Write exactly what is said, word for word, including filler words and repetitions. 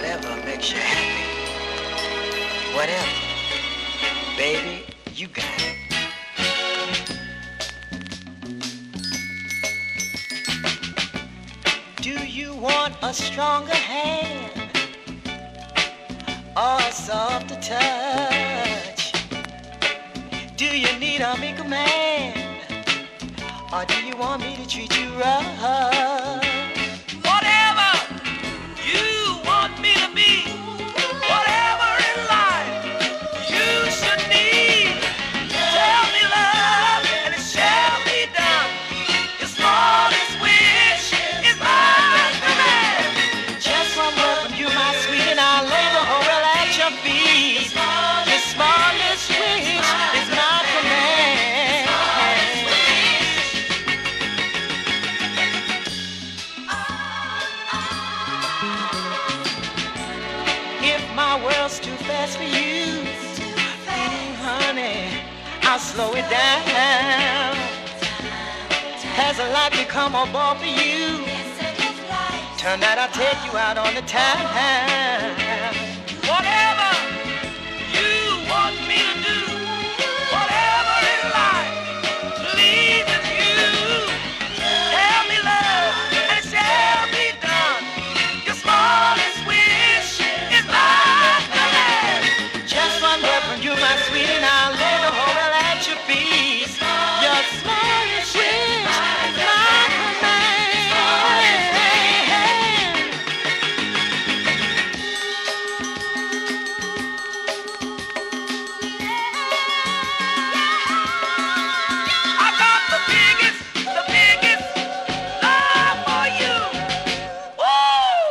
whatever makes you happy. Whatever. Baby, you got it. Do you want a stronger hand or a softer touch? Do you need a bigger man or do you want me to treat you rough? Whatever you want me to be, whatever in life you should need, tell me love and it shall be done. Your smallest wish is my command. Just one word from you, my sweet, and I'll lay the whole world at your feet. Your smallest wish is my command. If my world's too fast for you, mm, honey, I'll slow it down. Has a life become a bore for you? Tonight I'll take you out on the town. Whatever